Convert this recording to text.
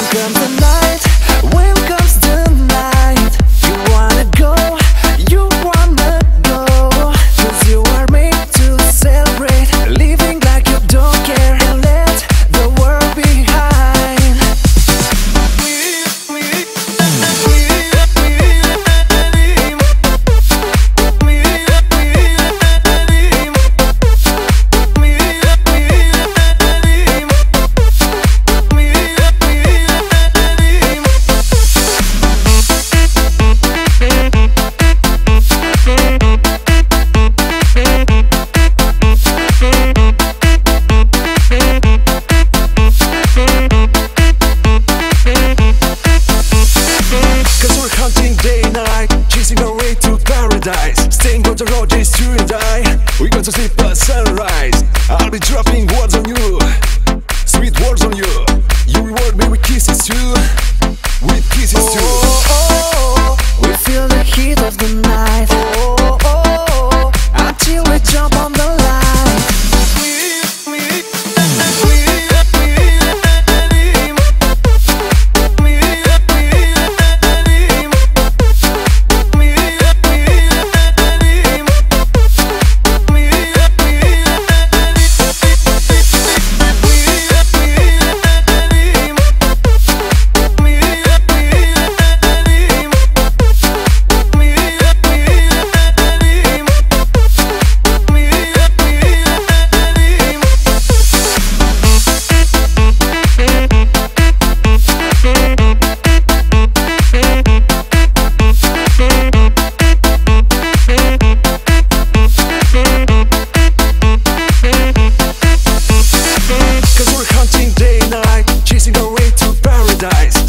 comes the night, when comes the night. You wanna go, you wanna go, 'cause you are made to celebrate, living like you don't care and let the world behind. Day and night, chasing our way to paradise. Staying on the road is true and die. We're going to sleep at sunrise. I'll be dropping words on you, sweet words on you. You reward me with kisses too, with kisses too. We feel the heat of the night. Until we jump on the line. Day and night, chasing our way to paradise.